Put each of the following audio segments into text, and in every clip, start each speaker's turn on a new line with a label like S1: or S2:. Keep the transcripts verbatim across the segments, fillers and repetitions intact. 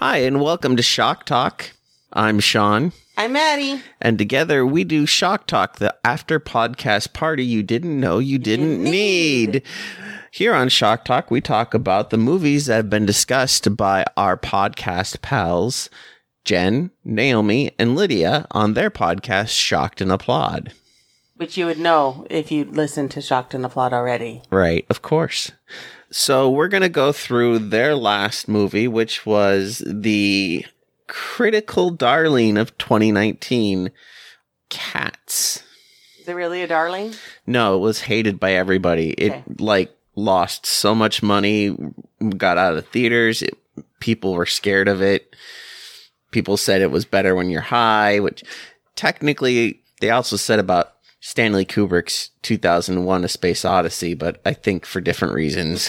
S1: Hi, and welcome to Shock Talk. I'm Sean.
S2: I'm Maddie.
S1: And together we do Shock Talk, the after podcast party you didn't know you didn't, didn't need. need. Here on Shock Talk, we talk about the movies that have been discussed by our podcast pals, Jen, Naomi, and Lydia, on their podcast, Shocked and Applaud.
S2: Which you would know if you listened to Shocked and Applaud already.
S1: Right, of course. So we're going to go through their last movie, which was the critical darling of twenty nineteen, Cats.
S2: Is it really a darling?
S1: No, it was hated by everybody. Okay. It, like, lost so much money, got out of theaters. It, people were scared of it. People said it was better when you're high, which technically they also said about Stanley Kubrick's two thousand one A Space Odyssey, but I think for different reasons.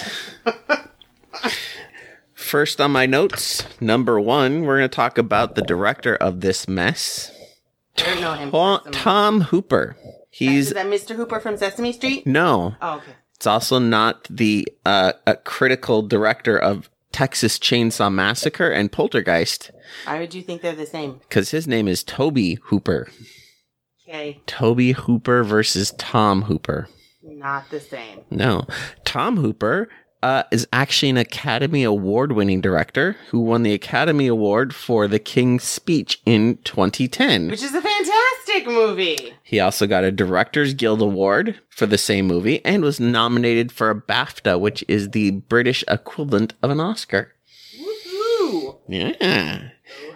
S1: First on my notes, number one, we're going to talk about the director of this mess.
S2: I don't know him.
S1: Tom, Tom Hooper. He's
S2: Is that Mister Hooper from Sesame Street?
S1: No.
S2: Oh, okay.
S1: It's also not the uh, a critical director of Texas Chainsaw Massacre and Poltergeist.
S2: Why would you think they're the same?
S1: Because his name is Tobe Hooper.
S2: Okay.
S1: Tobe Hooper versus Tom Hooper.
S2: Not the same.
S1: No. Tom Hooper uh, is actually an Academy Award-winning director who won the Academy Award for The King's Speech in twenty ten.
S2: Which is a fantastic movie.
S1: He also got a Directors Guild Award for the same movie and was nominated for a BAFTA, which is the British equivalent of an Oscar.
S2: Woohoo!
S1: Yeah.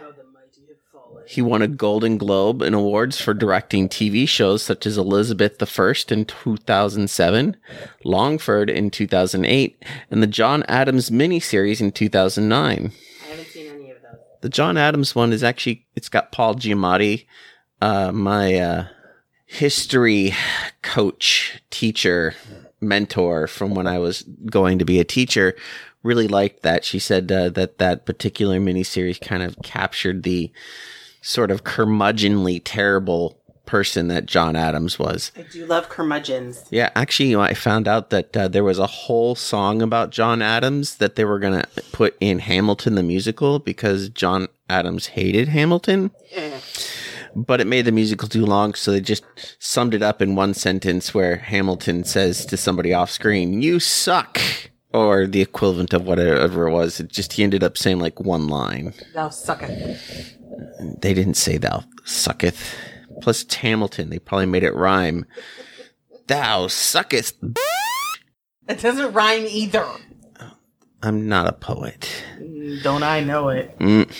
S1: He won a Golden Globe and awards for directing T V shows such as Elizabeth the First in two thousand seven, Longford in two thousand eight, and the John Adams miniseries in two thousand nine.
S2: I haven't seen any of those.
S1: The John Adams one is actually, it's got Paul Giamatti, uh, my uh, history coach, teacher, mentor from when I was going to be a teacher, really liked that. She said uh, that that particular miniseries kind of captured the sort of curmudgeonly terrible person that John Adams was.
S2: I do love curmudgeons.
S1: Yeah, actually, you know, I found out that uh, there was a whole song about John Adams that they were going to put in Hamilton the musical because John Adams hated Hamilton.
S2: Yeah.
S1: But it made the musical too long, so they just summed it up in one sentence where Hamilton says to somebody off screen, "You suck," or the equivalent of whatever it was. It just, he ended up saying like one line.
S2: Thou sucketh.
S1: They didn't say thou sucketh. Plus it's Hamilton. They probably made it rhyme. Thou sucketh.
S2: It doesn't rhyme either.
S1: I'm not a poet.
S2: Don't I know it?
S1: Mm.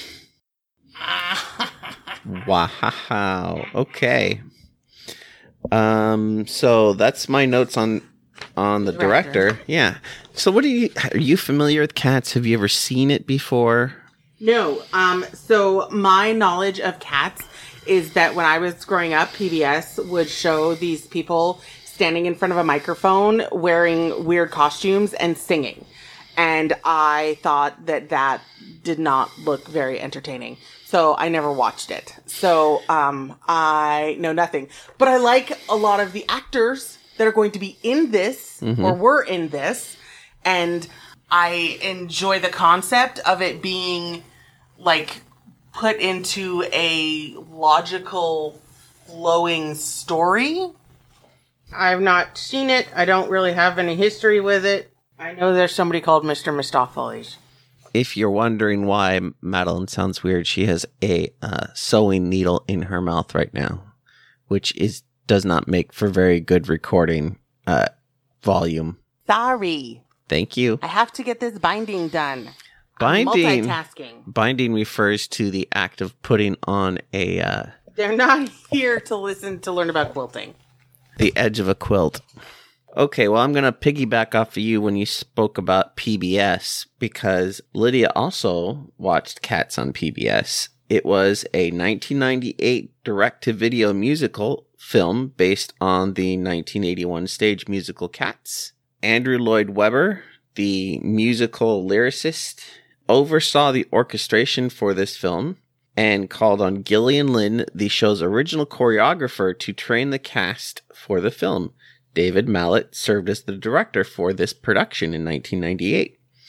S1: Wow. Okay. Um. So that's my notes on on the director. director. Yeah. So what do you? Are you familiar with Cats? Have you ever seen it before?
S2: No. Um. So my knowledge of Cats is that when I was growing up, P B S would show these people standing in front of a microphone wearing weird costumes and singing. And I thought that that did not look very entertaining. So I never watched it. So um, I know nothing. But I like a lot of the actors that are going to be in this mm-hmm. or were in this. And I enjoy the concept of it being like put into a logical flowing story. I've not seen it. I don't really have any history with it. I know there's somebody called Mister Mistopheles.
S1: If you're wondering why Madeline sounds weird, she has a uh, sewing needle in her mouth right now, which is does not make for very good recording uh, volume.
S2: Sorry.
S1: Thank you.
S2: I have to get this binding done.
S1: Binding.
S2: I'm multitasking.
S1: Binding refers to the act of putting on a... Uh,
S2: They're not here to listen to learn about quilting.
S1: The edge of a quilt. Okay, well, I'm going to piggyback off of you when you spoke about P B S, because Lydia also watched Cats on P B S. It was a nineteen ninety-eight direct-to-video musical film based on the nineteen eighty-one stage musical Cats. Andrew Lloyd Webber, the musical lyricist, oversaw the orchestration for this film and called on Gillian Lynn, the show's original choreographer, to train the cast for the film. David Mallet served as the director for this production in nineteen ninety-eight.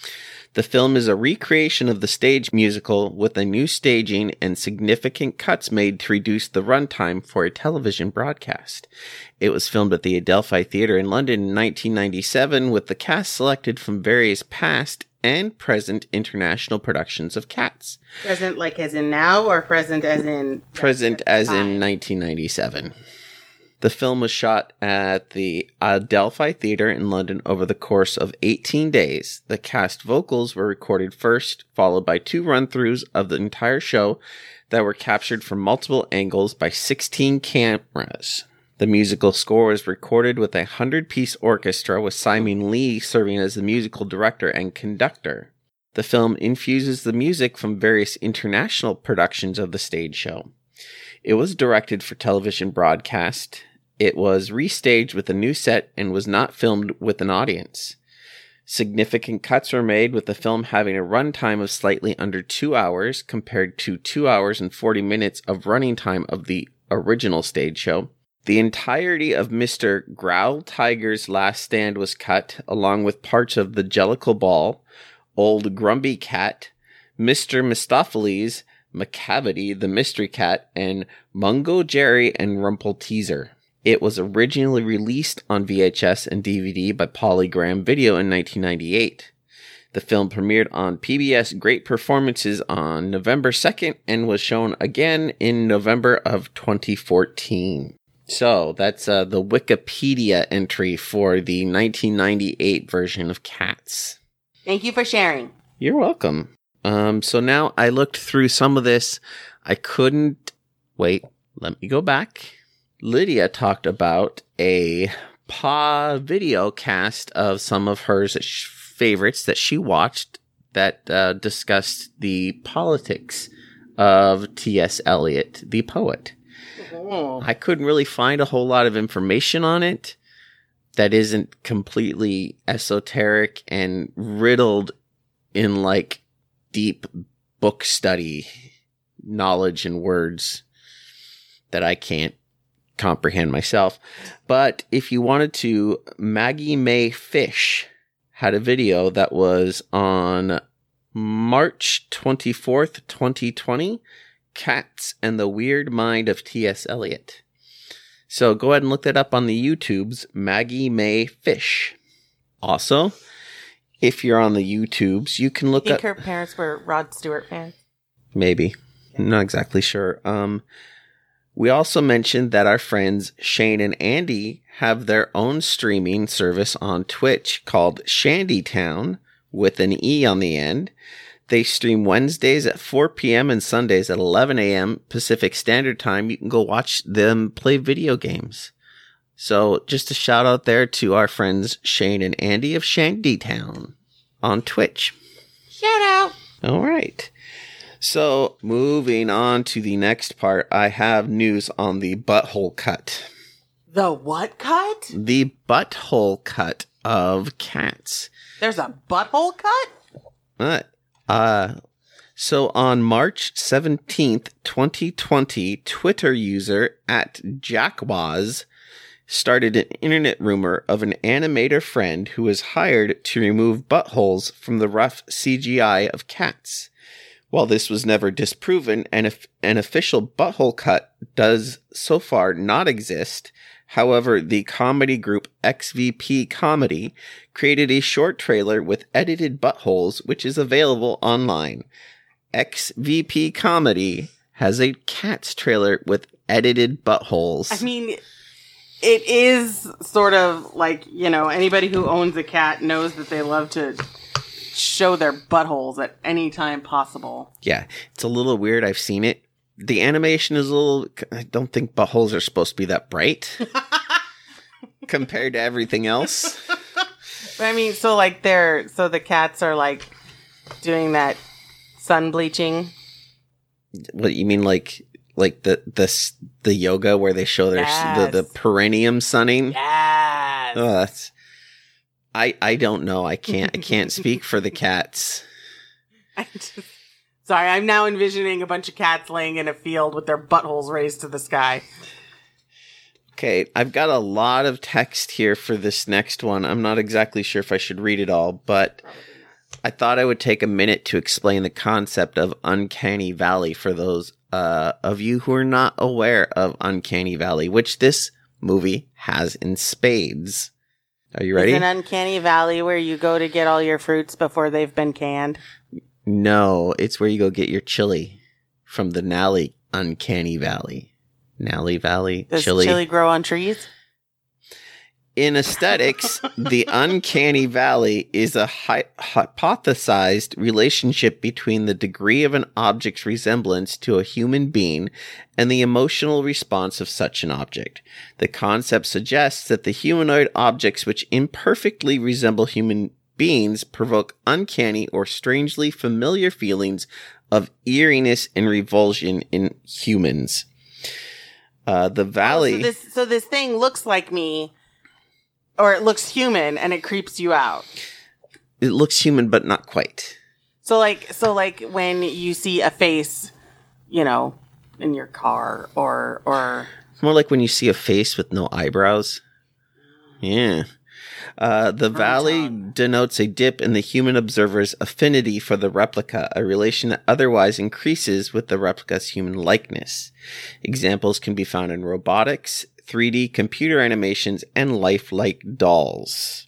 S1: The film is a recreation of the stage musical with a new staging and significant cuts made to reduce the runtime for a television broadcast. It was filmed at the Adelphi Theatre in London in nineteen ninety-seven with the cast selected from various past and present international productions of Cats.
S2: Present like as in now or present as in...
S1: Present as in nineteen ninety-seven. The film was shot at the Adelphi Theatre in London over the course of eighteen days. The cast vocals were recorded first, followed by two run-throughs of the entire show that were captured from multiple angles by sixteen cameras. The musical score was recorded with a hundred-piece orchestra with Simon Lee serving as the musical director and conductor. The film infuses the music from various international productions of the stage show. It was directed for television broadcast. It was restaged with a new set and was not filmed with an audience. Significant cuts were made, with the film having a runtime of slightly under two hours compared to two hours and forty minutes of running time of the original stage show. The entirety of Mister Growl Tiger's Last Stand was cut, along with parts of the Jellicle Ball, Old Grumpy Cat, Mister Mistopheles, Macavity the Mystery Cat, and Mungo Jerry and Rumpelteazer. It was originally released on V H S and D V D by Polygram Video in nineteen ninety-eight. The film premiered on P B S Great Performances on November second and was shown again in November of twenty fourteen. So that's uh, the Wikipedia entry for the nineteen ninety-eight version of Cats.
S2: Thank you for sharing.
S1: You're welcome. Um, so now I looked through some of this. I couldn't... Wait, let me go back. Lydia talked about a Paw video cast of some of her favorites that she watched that uh, discussed the politics of T S Eliot, the poet. Oh. I couldn't really find a whole lot of information on it that isn't completely esoteric and riddled in like deep book study knowledge and words that I can't comprehend myself. But if you wanted to, Maggie May Fish had a video that was on March twenty-fourth, twenty twenty, Cats and the Weird Mind of T S Eliot. So go ahead and look that up on the YouTubes, Maggie May Fish. Also, if you're on the YouTubes, you can look
S2: I think
S1: up...
S2: her parents were Rod Stewart fans.
S1: Maybe. I'm not exactly sure. Um... We also mentioned that our friends Shane and Andy have their own streaming service on Twitch called Shandytown with an E on the end. They stream Wednesdays at four p.m. and Sundays at eleven a.m. Pacific Standard Time. You can go watch them play video games. So just a shout out there to our friends Shane and Andy of Shandytown on Twitch.
S2: Shout out.
S1: All right. So, moving on to the next part, I have news on the butthole cut.
S2: The what cut?
S1: The butthole cut of Cats.
S2: There's a butthole cut?
S1: Uh, uh, so on March seventeenth, twenty twenty, Twitter user at Jackwaz started an internet rumor of an animator friend who was hired to remove buttholes from the rough C G I of Cats. While this was never disproven, and if an official butthole cut does so far not exist, however, the comedy group X V P Comedy created a short trailer with edited buttholes, which is available online. X V P Comedy has a Cats trailer with edited buttholes.
S2: I mean, it is sort of like, you know, anybody who owns a cat knows that they love to show their buttholes at any time possible.
S1: Yeah, it's a little weird. I've seen it. The animation is a little... I don't think buttholes are supposed to be that bright compared to everything else.
S2: But I mean, so like they're... So the cats are like doing that sun bleaching.
S1: What, you mean like like the the, the yoga where they show their
S2: yes.
S1: the, the perineum sunning?
S2: Yes.
S1: Oh, that's... I, I don't know. I can't I can't speak for the cats.
S2: I just, sorry, I'm now envisioning a bunch of cats laying in a field with their buttholes raised to the sky.
S1: Okay, I've got a lot of text here for this next one. I'm not exactly sure if I should read it all, but I thought I would take a minute to explain the concept of Uncanny Valley for those uh, of you who are not aware of Uncanny Valley, which this movie has in spades. Are you ready?
S2: Is an Uncanny Valley where you go to get all your fruits before they've been canned?
S1: No, it's where you go get your chili from the Nally Uncanny Valley. Nally Valley
S2: Does
S1: chili.
S2: chili grow on trees?
S1: In aesthetics, the Uncanny Valley is a hy- hypothesized relationship between the degree of an object's resemblance to a human being and the emotional response of such an object. The concept suggests that the humanoid objects which imperfectly resemble human beings provoke uncanny or strangely familiar feelings of eeriness and revulsion in humans. Uh, the valley...
S2: Oh, so, this, so this thing looks like me... Or it looks human and it creeps you out.
S1: It looks human, but not quite.
S2: So like, so like when you see a face, you know, in your car or, or.
S1: It's more like when you see a face with no eyebrows. Yeah. Uh, the valley denotes a dip in the human observer's affinity for the replica, a relation that otherwise increases with the replica's human likeness. Examples can be found in robotics, three D computer animations, and lifelike dolls.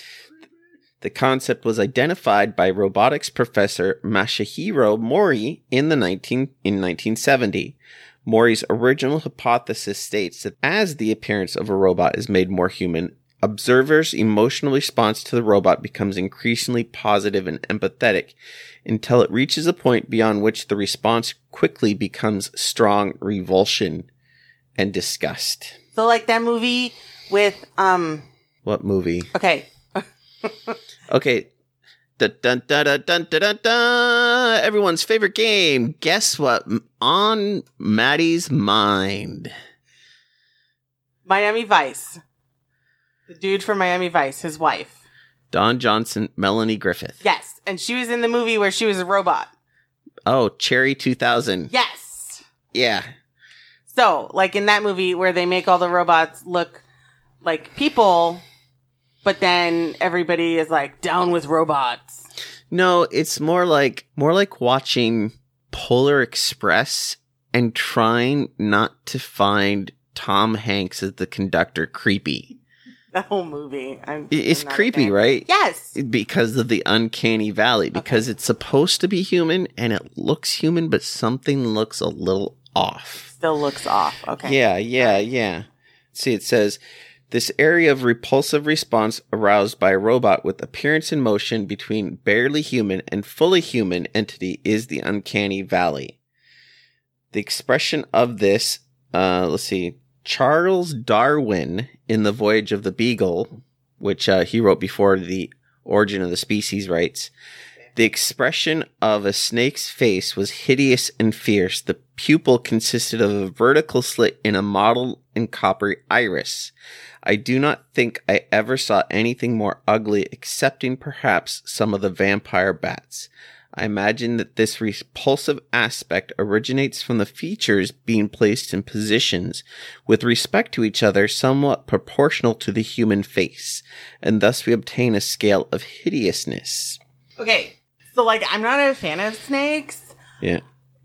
S1: The concept was identified by robotics professor Masahiro Mori in the nineteen in nineteen seventy. Mori's original hypothesis states that as the appearance of a robot is made more human, observers' emotional response to the robot becomes increasingly positive and empathetic until it reaches a point beyond which the response quickly becomes strong revulsion and disgust.
S2: So like that movie with, um...
S1: What movie?
S2: Okay.
S1: okay. Dun, dun, dun, dun, dun, dun, dun, dun. Everyone's favorite game. Guess what? On Maddie's mind.
S2: Miami Vice. The dude from Miami Vice, his wife.
S1: Don Johnson, Melanie Griffith.
S2: Yes. And she was in the movie where she was a robot.
S1: Oh, Cherry two thousand.
S2: Yes.
S1: Yeah.
S2: So, like in that movie where they make all the robots look like people, but then everybody is like down with robots.
S1: No, it's more like more like watching Polar Express and trying not to find Tom Hanks as the conductor creepy.
S2: The whole movie. I'm,
S1: it's
S2: I'm not
S1: creepy, right?
S2: Yes.
S1: Because of the Uncanny Valley. Because okay. It's supposed to be human and it looks human, but something looks a little off.
S2: Still looks off. Okay.
S1: Yeah, yeah, yeah. See, it says, this area of repulsive response aroused by a robot with appearance and motion between barely human and fully human entity is the Uncanny Valley. The expression of this, uh, let's see, Charles Darwin in The Voyage of the Beagle, which uh, he wrote before The Origin of the Species, writes, the expression of a snake's face was hideous and fierce. The pupil consisted of a vertical slit in a mottled and coppery iris. I do not think I ever saw anything more ugly, excepting perhaps some of the vampire bats. I imagine that this repulsive aspect originates from the features being placed in positions with respect to each other somewhat proportional to the human face, and thus we obtain a scale of hideousness.
S2: Okay, so like I'm not a fan of snakes.
S1: Yeah.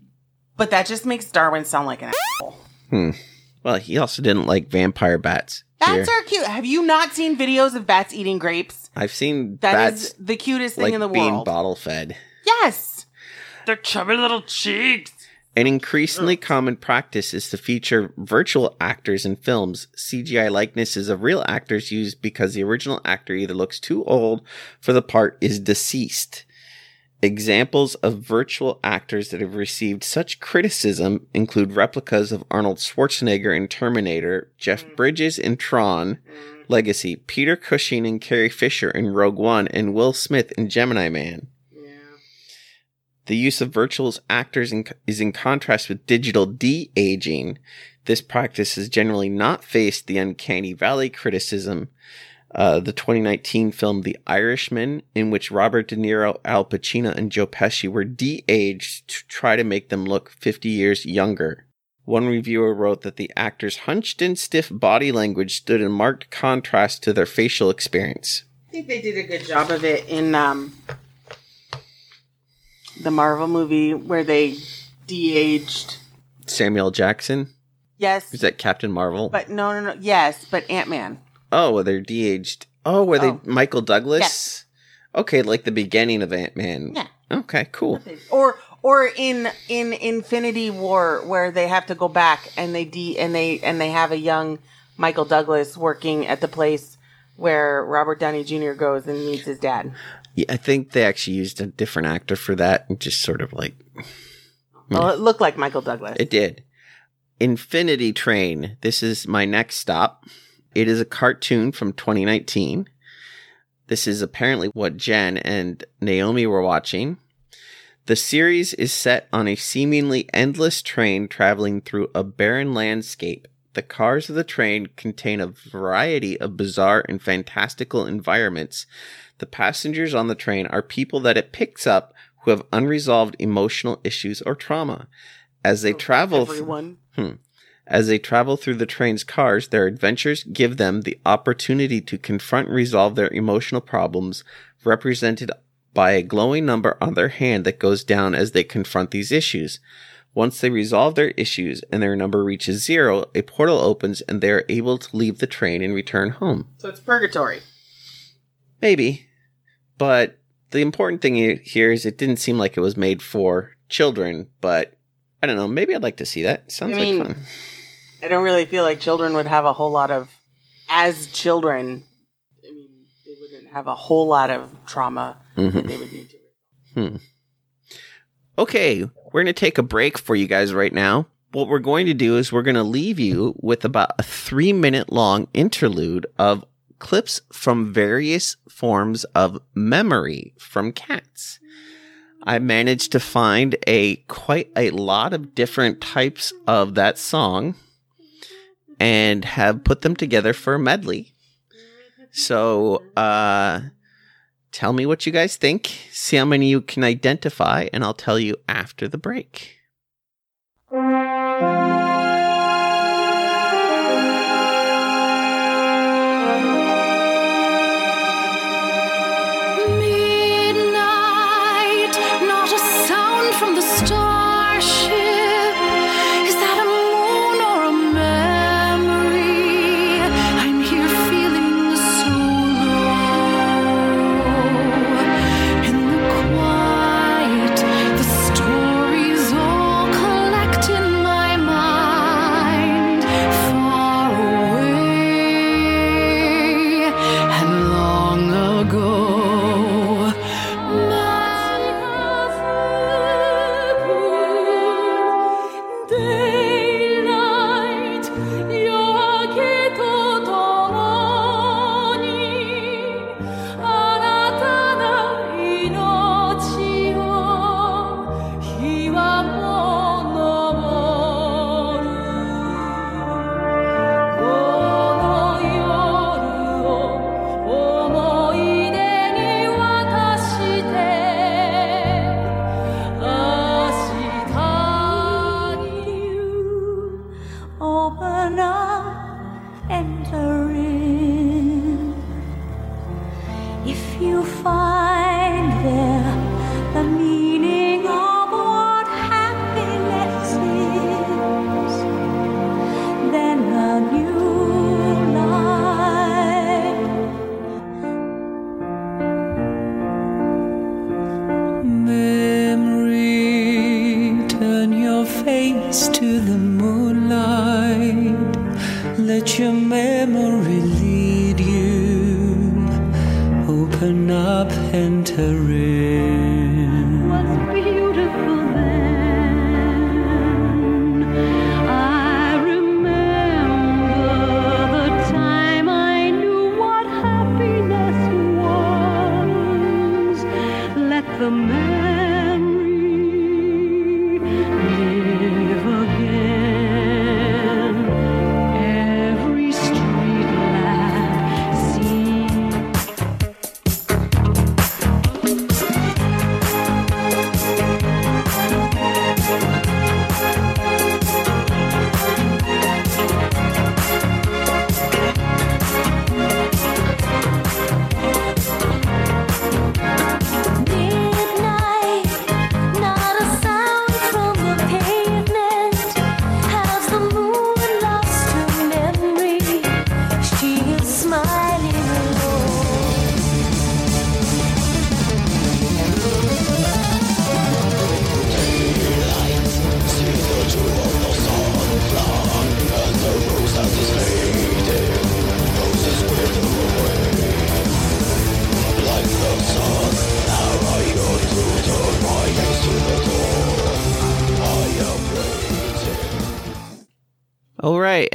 S2: But that just makes Darwin sound like an asshole.
S1: Hmm. Well, he also didn't like vampire bats.
S2: Bats are cute. Have you not seen videos of bats eating grapes?
S1: I've seen
S2: that
S1: bats.
S2: That is the cutest thing
S1: like
S2: in the
S1: being
S2: world.
S1: Bottle fed.
S2: Yes. Their chubby little cheeks.
S1: An increasingly common practice is to feature virtual actors in films. C G I likenesses of real actors used because the original actor either looks too old for the part is deceased. Examples of virtual actors that have received such criticism include replicas of Arnold Schwarzenegger in Terminator, Jeff mm. Bridges in Tron, mm. Legacy, Peter Cushing and Carrie Fisher in Rogue One, and Will Smith in Gemini Man. Yeah. The use of virtual actors in, is in contrast with digital de-aging. This practice has generally not faced the Uncanny Valley criticism. Uh, the twenty nineteen film The Irishman, in which Robert De Niro, Al Pacino, and Joe Pesci were de-aged to try to make them look fifty years younger. One reviewer wrote that the actors' hunched and stiff body language stood in marked contrast to their facial experience.
S2: I think they did a good job of it in um, the Marvel movie where they de-aged
S1: Samuel Jackson?
S2: Yes.
S1: Is that Captain Marvel?
S2: But no, no, no. Yes, but Ant-Man.
S1: Oh, well, they're de-aged. Oh, were
S2: Oh.
S1: they Michael Douglas?
S2: Yes.
S1: Okay, like the beginning of Ant-Man.
S2: Yeah.
S1: Okay, cool.
S2: Or or in in Infinity War where they have to go back and they de and they and they have a young Michael Douglas working at the place where Robert Downey Junior goes and meets his dad.
S1: Yeah, I think they actually used a different actor for that, and just sort of like
S2: Well, it looked like Michael Douglas.
S1: it did. Infinity Train. This is my next stop. It is a cartoon from twenty nineteen. This is apparently what Jen and Naomi were watching. The series is set on a seemingly endless train traveling through a barren landscape. The cars of the train contain a variety of bizarre and fantastical environments. The passengers on the train are people that it picks up who have unresolved emotional issues or trauma. As they travel,
S2: Everyone.
S1: Hmm. As they travel through the train's cars, their adventures give them the opportunity to confront and resolve their emotional problems, represented by a glowing number on their hand that goes down as they confront these issues. Once they resolve their issues and their number reaches zero, a portal opens and they are able to leave the train and return home.
S2: So it's purgatory.
S1: Maybe. But the important thing here is it didn't seem like it was made for children, but I don't know. Maybe I'd like to see that. Sounds
S2: I mean,
S1: like fun.
S2: I don't really feel like children would have a whole lot of, as children, I mean, they wouldn't have a whole lot of trauma
S1: Mhm.
S2: that they would need to.
S1: Hmm. Okay, we're going to take a break for you guys right now. What we're going to do is we're going to leave you with about a three minute long interlude of clips from various forms of memory from Cats. I managed to find a quite a lot of different types of that song and have put them together for a medley. So, uh, tell me what you guys think. See how many you can identify, and I'll tell you after the break.
S3: Midnight, not a sound from the starship. Is that a moon or a memory? I'm here feeling so low. In the quiet, the stories all collect in my mind, far away and long ago. Daylight, 여기 또 동안이 아나타나 이노치요 희와 모노모루 오노 요루 오모이데に渡して明日に Open up, enter in. If you find there the meaning of what happiness is, then a new life. Memory, turn your face to the moonlight. Let your memory lead you. Open up and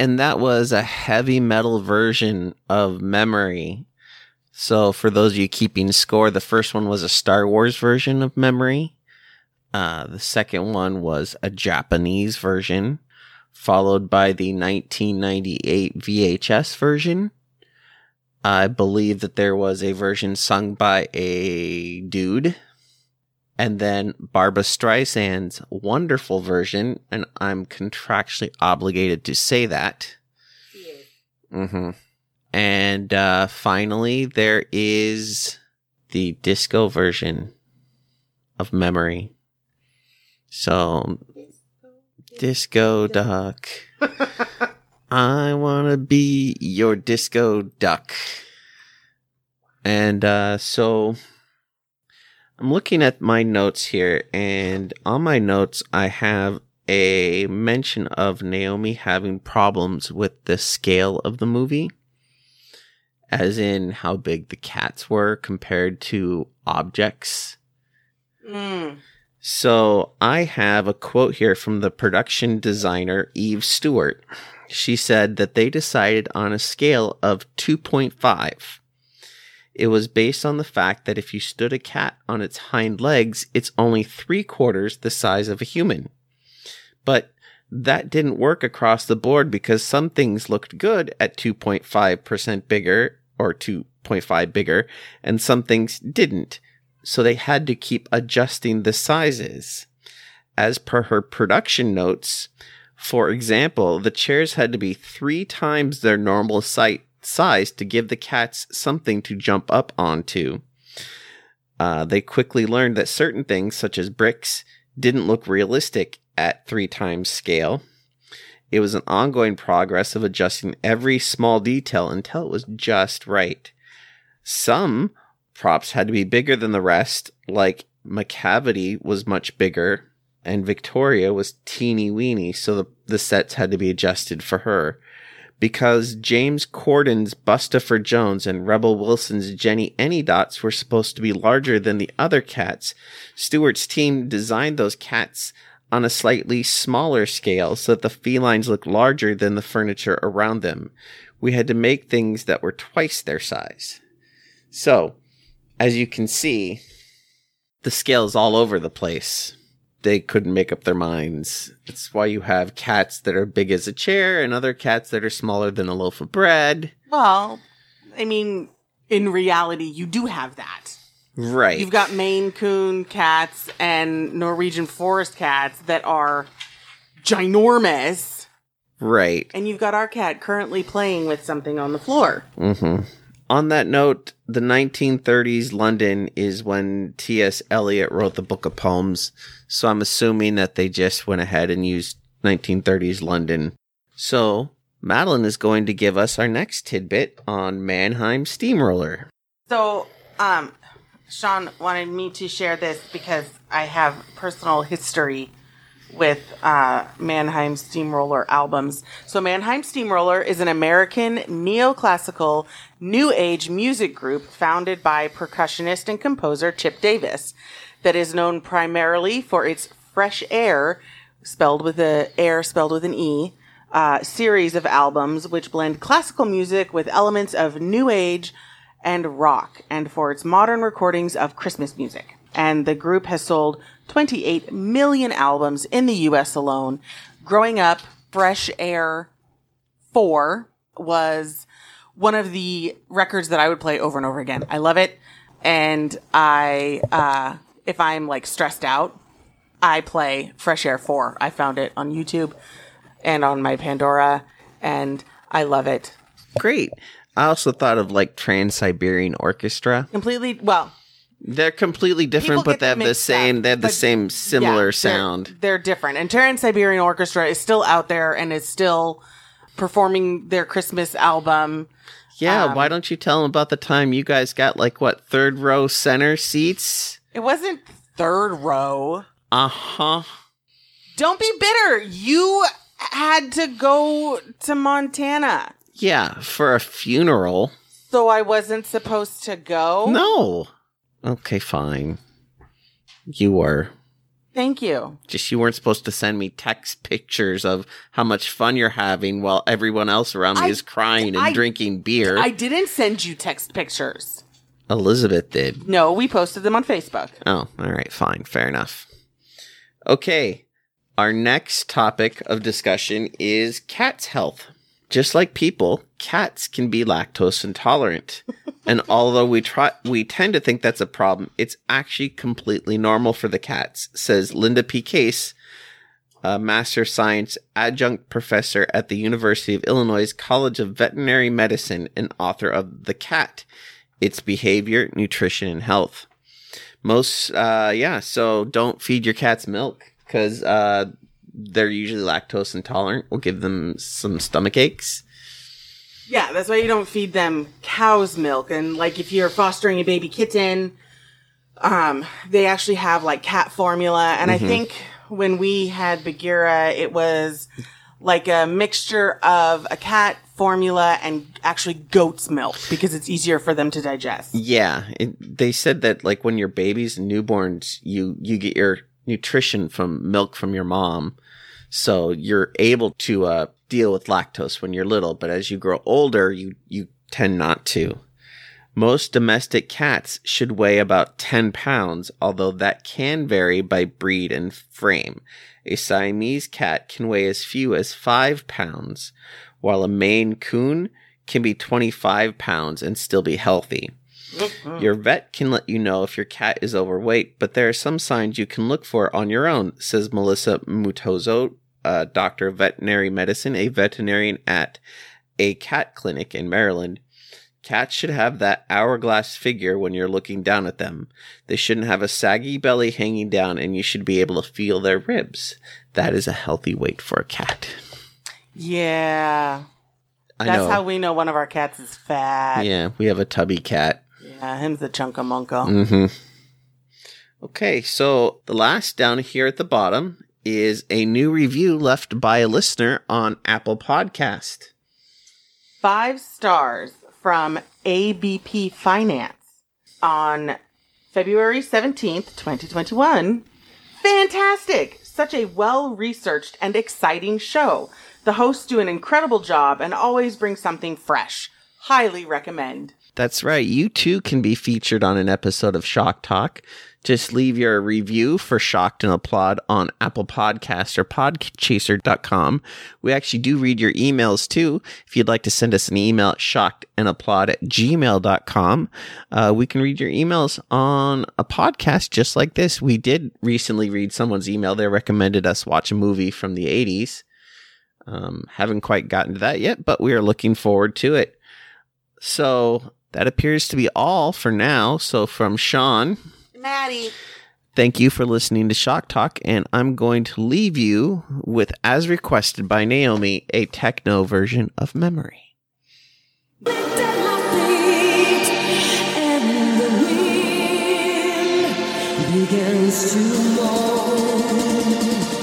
S1: and that was a heavy metal version of Memory. So for those of you keeping score, the first one was a Star Wars version of Memory. Uh, the second one was a Japanese version, followed by the nineteen ninety-eight V H S version. I believe that there was a version sung by a dude. And then Barbra Streisand's wonderful version, and I'm contractually obligated to say that.
S2: Yes.
S1: Mm-hmm. And uh, finally, there is the disco version of Memory. So, Disco Duck. I want to be your disco duck. And uh, so, I'm looking at my notes here, and on my notes, I have a mention of Naomi having problems with the scale of the movie, as in how big the cats were compared to objects.
S2: Mm.
S1: So I have a quote here from the production designer, Eve Stewart. She said that they decided on a scale of two point five. It was based on the fact that if you stood a cat on its hind legs, it's only three quarters the size of a human. But that didn't work across the board because some things looked good at two point five percent bigger or two point five bigger, and some things didn't. So they had to keep adjusting the sizes. As per her production notes, for example, the chairs had to be three times their normal sight size to give the cats something to jump up onto. Uh, they quickly learned that certain things, such as bricks, didn't look realistic at three times scale. It was an ongoing progress of adjusting every small detail until it was just right. Some props had to be bigger than the rest, like Macavity was much bigger, and Victoria was teeny weeny, so the, the sets had to be adjusted for her. Because James Corden's Bustopher Jones and Rebel Wilson's Jenny Anydots were supposed to be larger than the other cats, Stewart's team designed those cats on a slightly smaller scale so that the felines looked larger than the furniture around them. We had to make things that were twice their size. So, as you can see, the scale's all over the place. They couldn't make up their minds. It's why you have cats that are big as a chair and other cats that are smaller than a loaf of bread.
S2: Well, I mean, in reality, you do have that.
S1: Right.
S2: You've got Maine Coon cats and Norwegian forest cats that are ginormous.
S1: Right.
S2: And you've got our cat currently playing with something on the floor.
S1: Mm-hmm. On that note, the nineteen thirties London is when T S Eliot wrote the Book of Poems, so I'm assuming that they just went ahead and used nineteen thirties London. So, Madeline is going to give us our next tidbit on Mannheim Steamroller.
S2: So, um, Sean wanted me to share this because I have personal history with uh, Mannheim Steamroller albums. So Mannheim Steamroller is an American neoclassical new age music group founded by percussionist and composer Chip Davis that is known primarily for its Fresh Air, spelled with a air spelled with an E, uh, series of albums which blend classical music with elements of new age and rock, and for its modern recordings of Christmas music. And the group has sold twenty-eight million albums in the U S alone. Growing up, Fresh Air four was one of the records that I would play over and over again. I love it. And I, uh, if I'm like stressed out, I play Fresh Air four. I found it on YouTube and on my Pandora, and I love it.
S1: Great. I also thought of like Trans-Siberian Orchestra.
S2: Completely, well...
S1: They're completely different,
S2: People
S1: but
S2: get
S1: they have
S2: them
S1: the
S2: mixed
S1: same.
S2: up,
S1: They have the
S2: but-
S1: same similar
S2: Yeah, they're-
S1: sound.
S2: They're, different. And Trans-Siberian Orchestra is still out there and is still performing their Christmas album.
S1: Yeah,
S2: um,
S1: why don't you tell them about the time you guys got like what third row center seats?
S2: It wasn't third row.
S1: Uh huh.
S2: Don't be bitter. You had to go to Montana.
S1: Yeah, for a funeral.
S2: So I wasn't supposed to go?
S1: No. Okay, fine. You were.
S2: Thank you.
S1: Just you weren't supposed to send me text pictures of how much fun you're having while everyone else around me
S2: I,
S1: is crying and
S2: I,
S1: drinking beer.
S2: I didn't send you text pictures.
S1: Elizabeth did.
S2: No, we posted them on Facebook.
S1: Oh, all right, fine. Fair enough. Okay. Our next topic of discussion is cats' health. Just like people, cats can be lactose intolerant. And although we try, we tend to think that's a problem, it's actually completely normal for the cats, says Linda P. Case, a Master of Science adjunct professor at the University of Illinois College of Veterinary Medicine and author of The Cat, Its Behavior, Nutrition, and Health. Most, uh, yeah, so don't feed your cats milk. Because uh, they're usually lactose intolerant. We'll give them some stomach aches.
S2: Yeah, that's why you don't feed them cow's milk. And like if you're fostering a baby kitten, um, they actually have like cat formula. And mm-hmm. I think when we had Bagheera, it was like a mixture of a cat formula and actually goat's milk because it's easier for them to digest.
S1: Yeah, it, they said that like when you're babies and newborns, you you get your nutrition from milk from your mom, so you're able to uh, deal with lactose when you're little, but as you grow older, you, you tend not to. Most domestic cats should weigh about ten pounds, although that can vary by breed and frame. A Siamese cat can weigh as few as five pounds, while a Maine Coon can be twenty-five pounds and still be healthy. Mm-hmm. Your vet can let you know if your cat is overweight, but there are some signs you can look for on your own, says Melissa Mutozo, a doctor of veterinary medicine, a veterinarian at a cat clinic in Maryland. Cats should have that hourglass figure when you're looking down at them. They shouldn't have a saggy belly hanging down, and you should be able to feel their ribs. That is a healthy weight for a cat.
S2: Yeah.
S1: I
S2: That's
S1: know.
S2: how we know one of our cats is fat.
S1: Yeah, we have a tubby cat.
S2: Yeah, him's the chunkamunka.
S1: Mm-hmm. Okay, so the last down here at the bottom is a new review left by a listener on Apple Podcast.
S2: Five stars from A B P Finance on February seventeenth, twenty twenty-one. Fantastic! Such a well-researched and exciting show. The hosts do an incredible job and always bring something fresh. Highly recommend.
S1: That's right. You too can be featured on an episode of Shock Talk. Just leave your review for Shocked and Applaud on Apple Podcasts or podchaser dot com. We actually do read your emails too. If you'd like to send us an email at shockedandapplaud at gmail dot com, uh, we can read your emails on a podcast just like this. We did recently read someone's email. They recommended us watch a movie from the eighties. Um, haven't quite gotten to that yet, but we are looking forward to it. So that appears to be all for now. So from Sean,
S2: Maddie,
S1: thank you for listening to Shock Talk, and I'm going to leave you with, as requested by Naomi, a techno version of Memory.
S3: And the wind begins to moan.